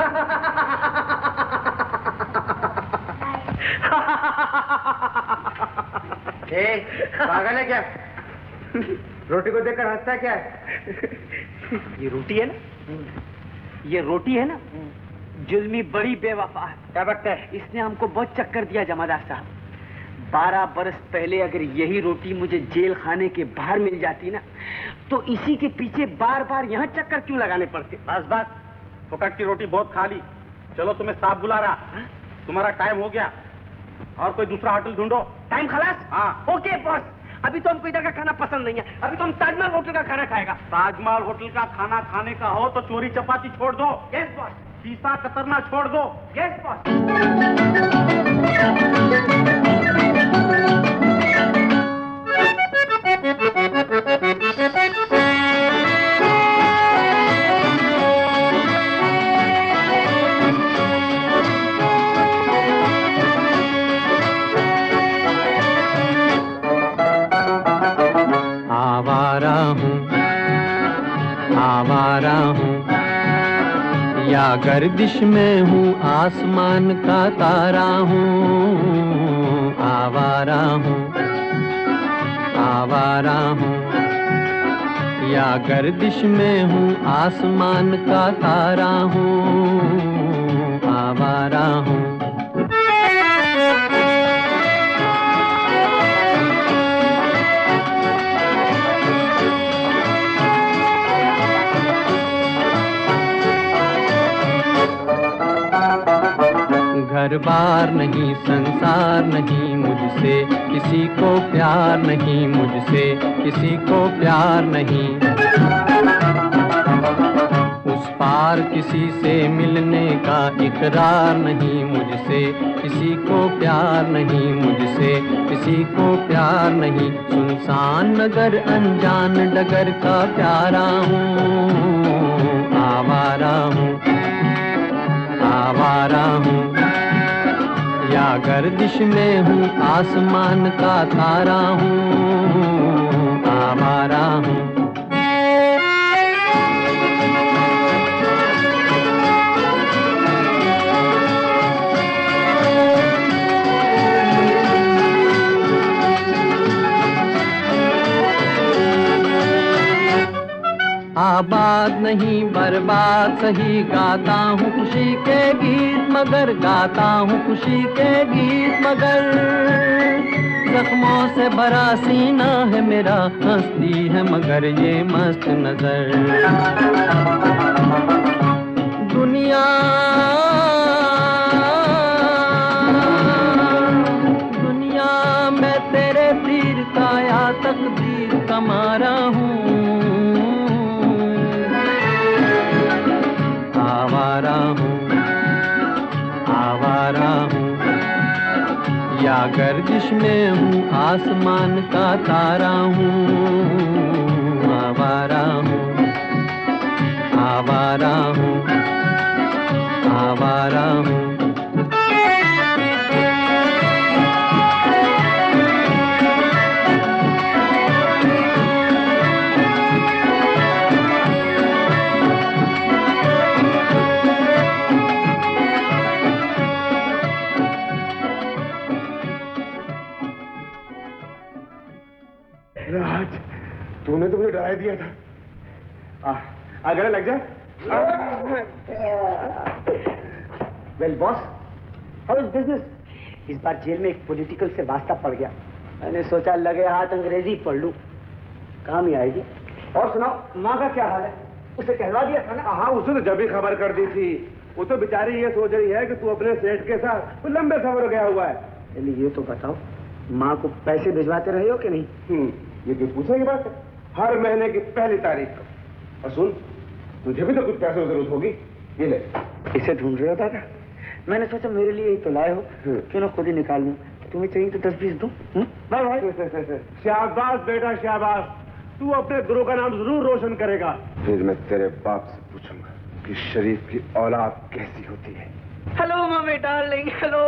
पागल है क्या? रोटी को देखकर हंसता क्या है? ये रोटी है ना, ये रोटी है ना, जुल्मी बड़ी बेवफा है। क्या बकता है? इसने हमको बहुत चक्कर दिया जमादार साहब। 12 बरस पहले अगर यही रोटी मुझे जेल खाने के बाहर मिल जाती ना, तो इसी के पीछे बार बार यहाँ चक्कर क्यों लगाने पड़ते? बस फुकट की रोटी बहुत खा ली। चलो तुम्हें साफ बुला रहा, तुम्हारा टाइम हो गया और कोई दूसरा होटल ढूंढो। टाइम खलास? हाँ। ओके बॉस, अभी तो हमको इधर का खाना पसंद नहीं है, अभी तो हम ताजमहल होटल का खाना खाएगा। ताजमहल होटल का खाना खाने का हो तो चोरी चपाती छोड़ दो। Yes boss. शीशा कतरना छोड़ दो। Yes boss. आवारा हूँ या गर्दिश में हूँ, आसमान का तारा हूँ। आवारा हूँ या गर्दिश में हूँ, आसमान का तारा हूँ। आवारा हूँ। घर बार नहीं, संसार नहीं, मुझसे किसी को प्यार नहीं, मुझसे किसी को प्यार नहीं। उस पार किसी से मिलने का इकरार नहीं, मुझसे किसी को प्यार नहीं, मुझसे किसी को प्यार नहीं। सुनसान नगर अनजान डगर का प्यारा हूँ। आवारा हूँ, आवारा हूँ या गर्दिश में हूँ, आसमान का तारा हूँ। आवारा हूँ। आबाद नहीं बर्बाद सही, गाता हूँ खुशी के गीत मगर, गाता हूँ खुशी के गीत मगर। जख्मों से भरा सीना है मेरा, हंसती है मगर ये मस्त नजर। दुनिया में तेरे तीर का या तकदीर का मारा हूँ। आवारा हूँ या गर्दिश में हूँ, आसमान का तारा हूँ। आवारा हूँ, आवारा हूँ, आवारा हूँ। राज, तूने तो मुझे डरा दिया था। अगर लग जाए। Well boss, how is business? इस बार जेल में एक पॉलिटिकल से वास्ता पड़ गया। मैंने सोचा लगे हाथ अंग्रेजी पढ़ लूं, काम ही आएगी। और सुनाओ, माँ का क्या हाल है? उसे कहवा दिया था ना? हाँ, उसे तो जब ही खबर कर दी थी। वो तो बेचारी ये सोच रही है कि तू अपने सेठ के साथ लंबे सफर गया हुआ है। चलिए ये तो बताओ, माँ को पैसे भिजवाते रहे हो कि नहीं? ये तो पूछने की बात है, हर महीने की पहली तारीख को। और सुन, तुझे भी तो कुछ पैसे की जरूरत होगी, ये ले। इसे ढूंढ रहे हो दादा? मैंने सोचा मेरे लिए ही तो लाए हो, क्यों ना खुद ही निकाल लूं। तुम्हें चाहिए तो 10-20 दूं। Bye bye. शाबाश बेटा शाबाश, तू अपने गुरु का नाम जरूर रोशन करेगा। फिर मैं तेरे बाप से पूछूंगा कि शरीफ की औलाद कैसी होती है। Hello mummy darling, hello.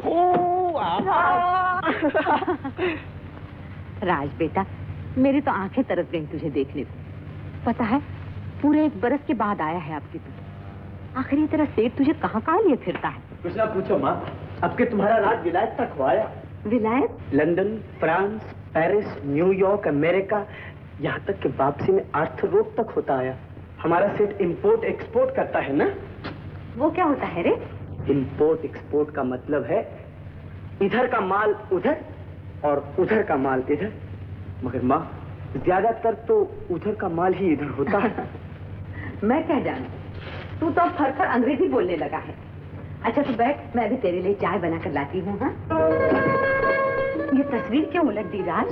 Raj बेटा, मेरी तो आंखें तरस गई तुझे देखने को। पता है, पूरे 1 बरस के बाद आया है आपकी तू। आखिर ये तेरा सेठ तुझे कहाँ कहाँ लिए फिरता है? कुछ ना पूछो माँ, अब के तुम्हारा राज विलायत तक हुआ है। विलायत? London, France, Paris, New York, America, यहाँ तक कि वापसी में आर्थर रोड तक होता आया। हमारा सेठ इंपोर्ट एक्सपोर्ट करता है ना। वो क्या होता है रे? इंपोर्ट एक्सपोर्ट का मतलब है इधर का माल उधर और उधर का माल इधर। मगर माँ, ज्यादातर तो उधर का माल ही इधर होता है। मैं क्या जानू, तू तो फर फर अंग्रेजी बोलने लगा है। अच्छा तू बैठ, मैं अभी तेरे लिए चाय बना कर लाती हूँ। हाँ, ये तस्वीर क्यों उलट दी राज?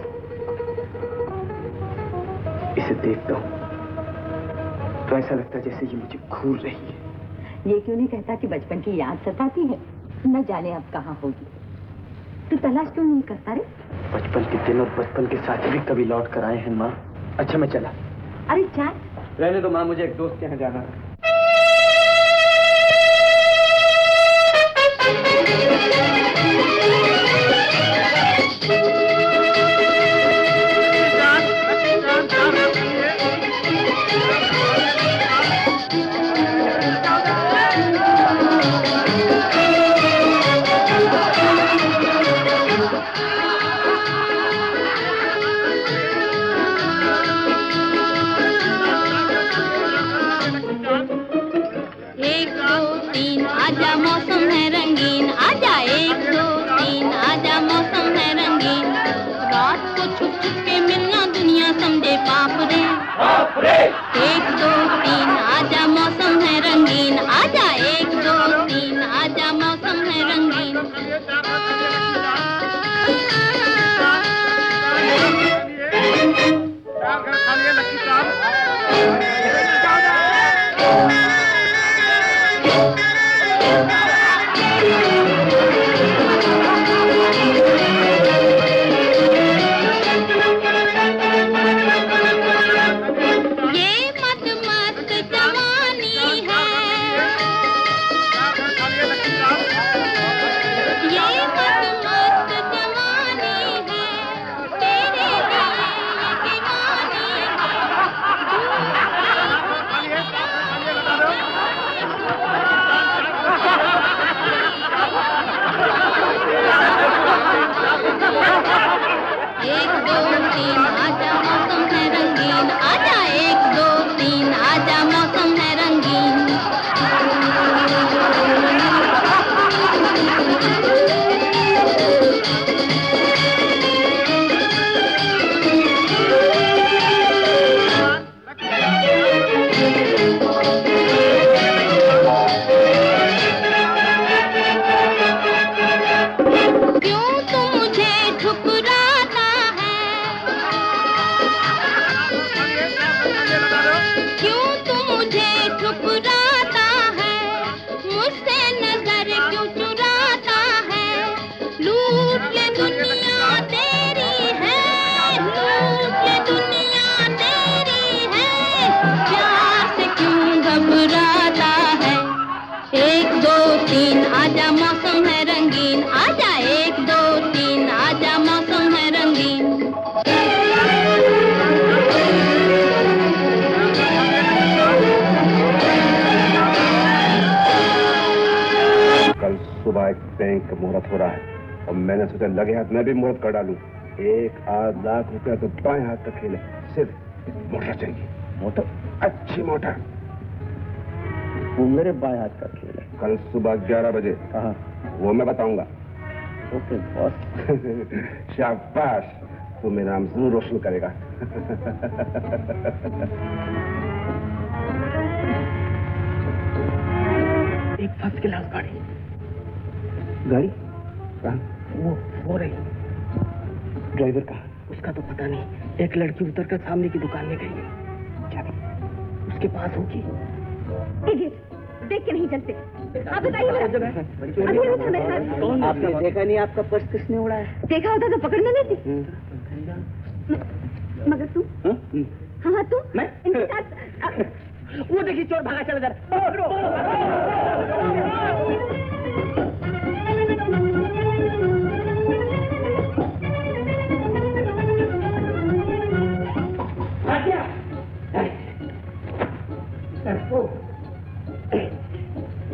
इसे देखता हूँ तो ऐसा लगता है जैसे ये मुझे घूर रही है। ये क्यों नहीं कहता कि बचपन की याद सताती है? न जाने अब कहाँ होगी। तू तलाश क्यों नहीं करता रे? बचपन के दिन और बचपन के साथी भी कभी लौट कर आए हैं माँ। अच्छा मैं चला। अरे चाय रहने दो माँ, मुझे एक दोस्त के यहाँ जाना है। एक दो तीन आजा मौसम है रंगीन, आजा एक दो तीन आजा मौसम है रंगीन। बैंक का मुहूर्त हो रहा है और मैंने सोचा लगे हाथ मैं भी मुहूर्त कर डालूं। 1-8 लाख रुपया तो बाएं हाथ तक खेले। सिर्फ मोटर चाहिए। मोटर? अच्छी मोटर। वो मेरे बाएं हाथ का खेल है। कल सुबह 11 बजे। हाँ, वो मैं बताऊंगा। Okay boss. शाबाश, तू मेरा नाम जरूर रोशन करेगा। एक फर्स्ट क्लास गाड़ी वो रही। ड्राइवर का उसका तो पता नहीं। एक लड़की उतर कर सामने की दुकान में गई है। क्या उसके पास होगी? देख के नहीं चलते। आप बताइए। आपने देखा नहीं आपका पर्स किसने उड़ाया? देखा होता तो पकड़ में लेती। मगर तू? हाँ तू? मैं? इनके साथ वो देखिए चोर भागा चला जा रहा।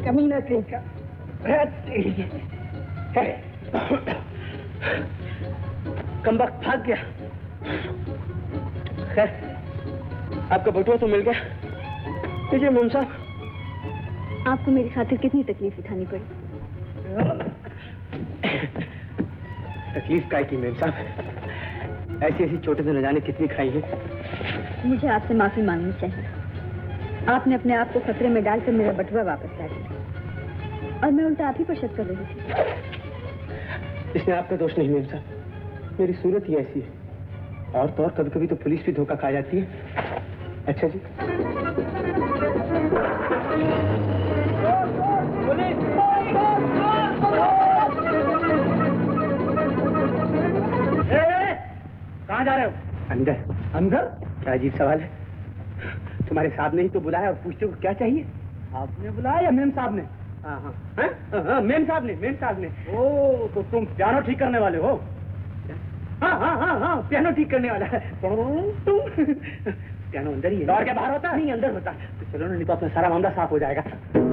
कमीना कहीं का। कम वक्त भाग गया। खैर, आपका बटुआ तो मिल गया। लीजिए मेम साहब। आपको मेरी खातिर कितनी तकलीफ उठानी पड़ी? तकलीफ काय की मेम साहब, ऐसी ऐसी चोटें तो न जाने कितनी खाई हैं। मुझे आपसे माफी मांगनी चाहिए। आपने अपने आप को खतरे में डालकर मेरा बटुआ वापस ला दिया और मैं उल्टा आप ही पर शक कर रही थी। इसमें आपका दोष नहीं मेम साहब, मेरी सूरत ही ऐसी है। और तो और कभी कभी तो पुलिस भी धोखा खा जाती है। अच्छा जी। कहाँ जा रहे हो? अंदर। अंदर? क्या अजीब सवाल है। तुम्हारे साहब ने ही तो बुलाया और पूछते हो क्या चाहिए। आपने बुलाया या मेम साहब ने? हाँ हाँ, मेम साहब ने, मेम साहब ने। ओ, तो तुम पियानो ठीक करने वाले हो? हाँ हाँ हाँ हाँ, पियानो ठीक करने वाला है। पियानो अंदर ही है। दौड़ के बाहर होता है? नहीं, अंदर होता है। तो चलो ना, नहीं तो अपना सारा मामला साफ हो जाएगा।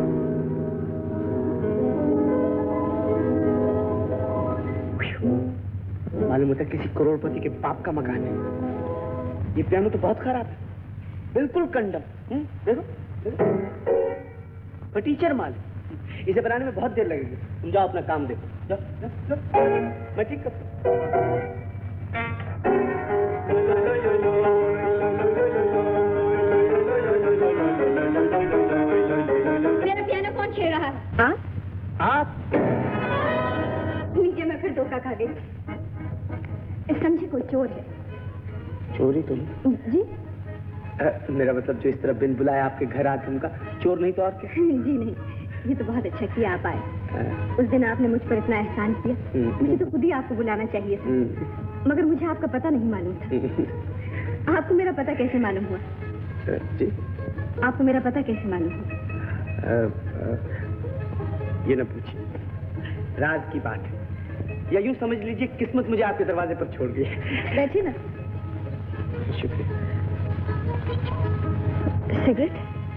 मालूम होता है किसी करोड़पति के बाप का मकान है। ये पियानो तो बहुत खराब है, बिल्कुल कंडम। देखो, फटीचर माल। इसे बनाने में बहुत देर लगेगी। तुम जाओ अपना काम देखो। जाओ, जाओ, जाओ। मैं ठीक करता हूँ। मेरा पियानो कौन छेड़ रहा है? हाँ? आप? लीजिए, मैं फिर धोखा खा गई। समझे कोई चोर है। चोरी तुम? जी? मेरा मतलब जो इस तरह बिन बुलाए आपके घर आ तुमका चोर नहीं तो और क्या? जी नहीं, ये तो बहुत अच्छा किया आप आए। उस दिन आपने मुझ पर इतना एहसान किया, मुझे तो खुद ही आपको बुलाना चाहिए था। मगर मुझे आपका पता नहीं मालूम था। आपको मेरा पता कैसे मालूम हुआ? जी? आपको मेरा पता कैसे मालूम हुआ? ये न पूछिए, राज की बात है। या यूं समझ लीजिए किस्मत मुझे आपके दरवाजे पर छोड़ गई है। बैठिए ना। शुक्रिया। सिगरेट?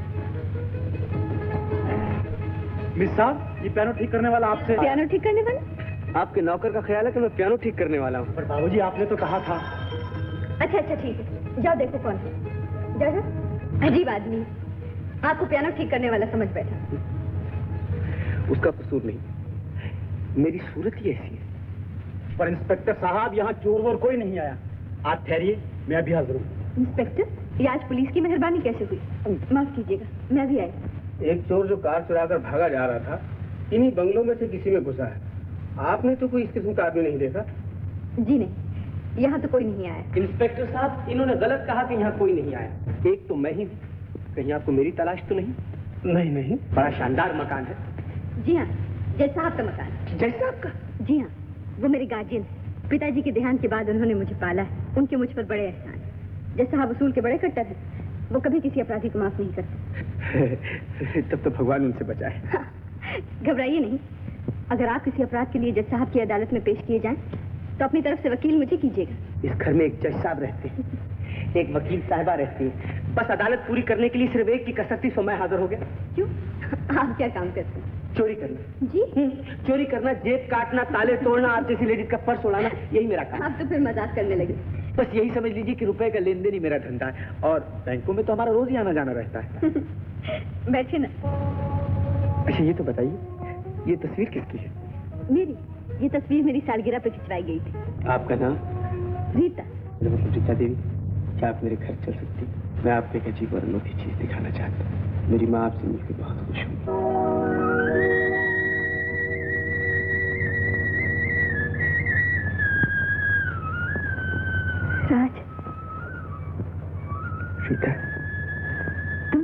मिस साहब, ये पियानो ठीक करने वाला आपसे। पियानो ठीक करने वाला? आपके नौकर का ख्याल है कि मैं पियानो ठीक करने वाला हूँ। पर बाबूजी, आपने तो कहा था। अच्छा अच्छा, ठीक है, जाओ देखो कौन है। जाओ जाओ। अजीब आदमी है, आपको पियानो ठीक करने वाला समझ बैठा। उसका कसूर नहीं, मेरी सूरत ही ऐसी है। पर इंस्पेक्टर साहब, यहाँ चोर वोर कोई नहीं आया। आप ठहरिए, मैं अभी हाजिर हूँ। इंस्पेक्टर, ये आज पुलिस की मेहरबानी कैसे हुई? माफ कीजिएगा, मैं भी आई। एक चोर जो कार चुराकर भागा जा रहा था, इन्हीं बंगलों में से किसी में घुसा है। आपने तो कोई इस किस्म का आदमी नहीं देखा? जी नहीं, यहाँ तो कोई नहीं आया। इंस्पेक्टर साहब, इन्होंने गलत कहा कि यहाँ कोई नहीं आया। एक तो मैं ही हूँ, कहीं आपको मेरी तलाश तो नहीं? नहीं नहीं। बड़ा शानदार मकान है। जी हाँ, जैसा आपका मकान। जैसा आपका? जी हाँ, वो मेरे गार्जियन है। पिताजी के देहांत के बाद उन्होंने मुझे पाला है। उनके मुझ पर बड़े एहसान है। जैसा आप वसूल के बड़े कट्टर हैं, वो कभी किसी अपराधी को माफ नहीं करते। तब तो भगवान उनसे बचाए। हाँ, घबराइए नहीं। अगर आप किसी अपराध के लिए जज साहब की अदालत में पेश किए जाएं, तो अपनी तरफ से वकील मुझे कीजिएगा। इस घर में एक जज साहब रहते हैं, एक वकील साहिबा रहती है। बस अदालत पूरी करने के लिए सिर्फ एक की कसरती सो मैं हाजिर हो गया। क्यों? आप क्या काम करते हैं? चोरी करना। जी? चोरी करना, जेब काटना, ताले तोड़ना, आप जैसी लेडीज का पर्स उड़ाना, यही मेरा काम। आप तो फिर मजाक करने लगे। बस यही समझ लीजिए कि रुपए का लेन देन ही मेरा धंधा है। और बैंकों में तो हमारा रोज ही आना जाना रहता है। बैठे ना। अच्छा ये तो बताइए, ये तस्वीर किसकी है? मेरी? ये तस्वीर मेरी सालगिरह पे खिंचवाई गई थी। आपका नाम? रीता। मतलब रीता देवी। क्या आप मेरे घर चल सकती? मैं आपको एक अजीब और अनोखी चीज दिखाना चाहता हूँ। मेरी माँ आपसे मिलकर बहुत खुश हुई। राज, रीता, तुम?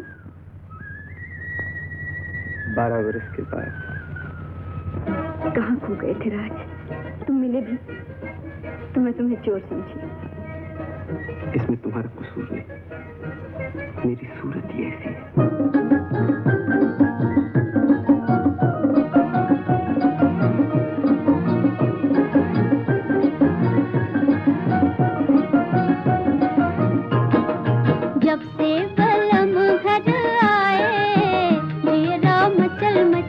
12 वर्ष के बाद कहाँ खो गए थे राज? तुम मिले भी तो मैं तुम्हें चोर समझी। इसमें तुम्हारा कसूर नहीं, मेरी सूरत ही ऐसी है। जब से बलम घर आए, मेरा मचल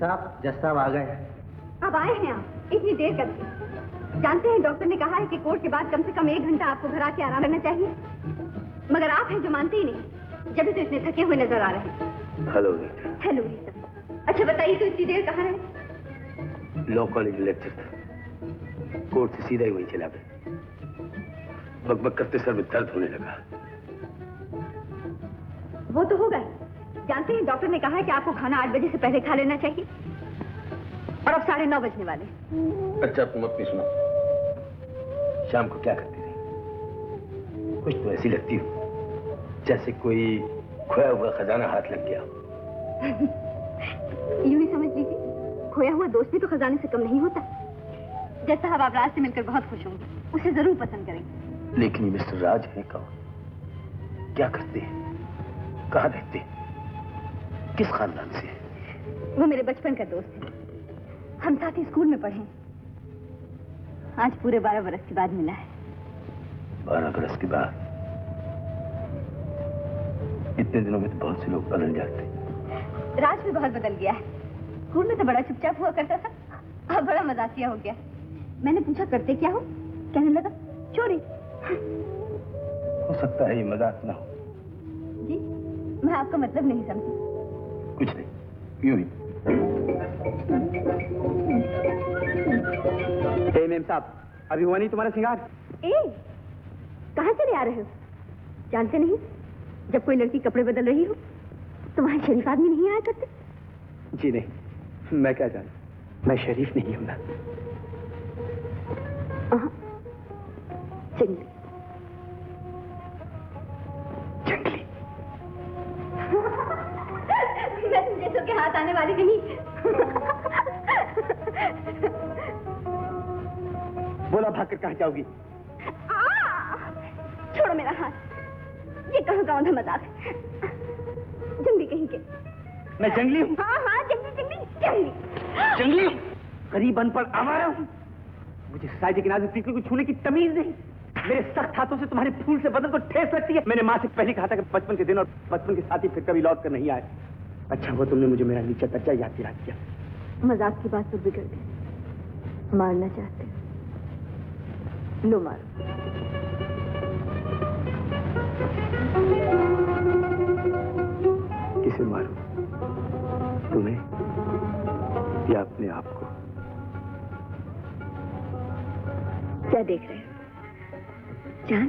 साहब, जज साहब आ गए। अब आए हैं आप इतनी देर करके। जानते हैं डॉक्टर ने कहा है कि कोर्ट के बाद कम से कम 1 घंटा आपको घर आके आराम करना चाहिए, मगर आप हैं जो मानते ही नहीं, जब भी तो इतने थके हुए नजर आ रहे हैं। हेलो रीता। हेलो रीता। अच्छा बताइए तो इतनी देर कहाँ रहे? लॉ कॉलेज लेक्चर था, कोर्ट से सीधा ही वहीं चला गया। बकबक करते सर में दर्द होने लगा। वो तो होगा ही। जानते हैं डॉक्टर ने कहा है कि आपको खाना 8 बजे से पहले खा लेना चाहिए, और अब 9:30 बजने वाले। अच्छा तुम अपनी सुना, शाम को क्या करती रही? कुछ तो ऐसी लगती हो जैसे कोई खोया हुआ खजाना हाथ लग गया। यूं ही समझ लीजिए, खोया हुआ दोस्त भी तो खजाने से कम नहीं होता। जज साहब आप राज से मिलकर बहुत खुश होंगे, उसे जरूर पसंद करेंगे। लेकिन ये मिस्टर राज है कौन? क्या करते हैं? कहाँ रहते हैं? किस खानदान से है? वो मेरे बचपन का दोस्त है, हम साथ ही स्कूल में पढ़े। आज पूरे 12 बरस के बाद मिला है। 12 बरस के बाद? इतने दिनों में तो बहुत से लोग बदल जाते हैं। राज भी बहुत बदल गया है। स्कूल में तो बड़ा चुपचाप हुआ करता था, अब बड़ा मजाकिया हो गया। मैंने पूछा करते क्या हो, कहने लगा चोरी। हो सकता है ये मजाक ना हो। जी मैं आपका मतलब नहीं समझी। कुछ नहीं, यूं ही। मेम साहब, अभी हुआ नहीं तुम्हारा श्रृंगार? कहाँ चले आ रहे हो? जानते नहीं, जब कोई लड़की कपड़े बदल रही हो तो वहां शरीफ आदमी नहीं आया करते? जी नहीं, मैं क्या जानूं, मैं शरीफ नहीं हूं ना। जंगली। जंगली? मैं तुम जैसों के हाथ आने वाली नहीं। बोला भागकर कहाँ जाओगी? छोड़ो मेरा हाथ, ये कहाँ का औंधा मजाक है? जंगली कहीं के। मैं जंगली हूँ? हाँ जंगली जंगली जंगली जंगली हूँ? करीब अनपढ़ आवारा हूँ। मुझे साइज के नाजुक पीपल को छूने की तमीज नहीं। मेरे सख्त हाथों से तुम्हारे फूल से बदन को ठेस लगती है। मैंने माँ से पहले कहा था कि बचपन के दिन और बचपन के साथी फिर कभी लौट कर नहीं आए। अच्छा वो तुमने मुझे मेरा नीचा दर्जा याद दिला दिया। मजाक की बात तो बिगड़ गई। मारना चाहते हो? लो मारो। किसे मारूं? तुम्हें या अपने आप को? क्या देख रहे हो? चांद?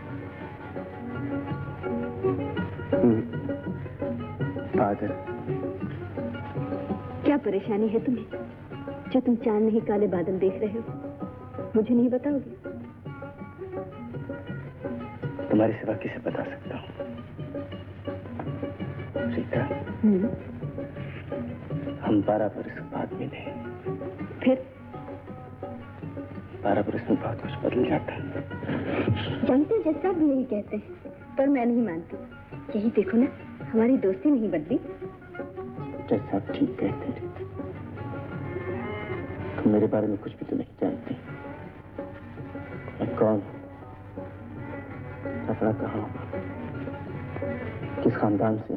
बादल। क्या परेशानी है तुम्हें जो तुम चांद नहीं काले बादल देख रहे हो? मुझे नहीं बताओगे? तुम्हारे सिवा किसे बता सकता हूँ? सीता, हम 12 बरस बाद मिले। फिर 12 बरस में बहुत कुछ बदल जाता है। जानते हो जैसा भी यही कहते हैं, पर मैं नहीं मानती। यही देखो ना, हमारी दोस्ती नहीं बदली। जैसा ठीक कहते हैं, तुम मेरे बारे में कुछ भी तो नहीं जानती। मैं कौन हूँ, कपड़ा कहाँ हूँ, किस खानदान से,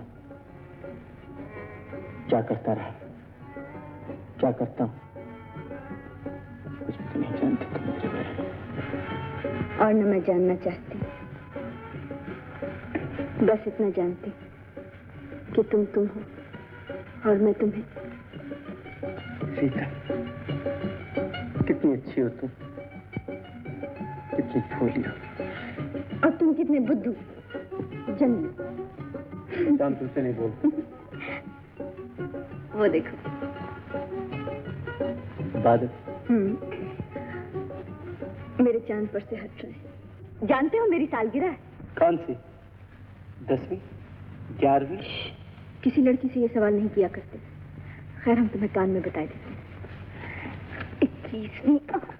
क्या करता रहा, क्या करता हूँ, कुछ भी तो नहीं जानती तुम मेरे बारे में। और न मैं जानना चाहती। बस इतना जानती कि तुम हो और मैं तुम्हें। सीता, कितनी अच्छी हो तुम, कितनी भोली हो। और तुम कितने बुद्धू, जंगली। हम तुमसे नहीं बोलते। वो देखो बादल। मेरे चांद पर से हट रहे। जानते हो मेरी सालगिरह है। कौन सी? 10वीं, 11वीं? किसी लड़की से ये सवाल नहीं किया करते। खैर हम तुम्हें कान में बता देते हैं। 21वीं।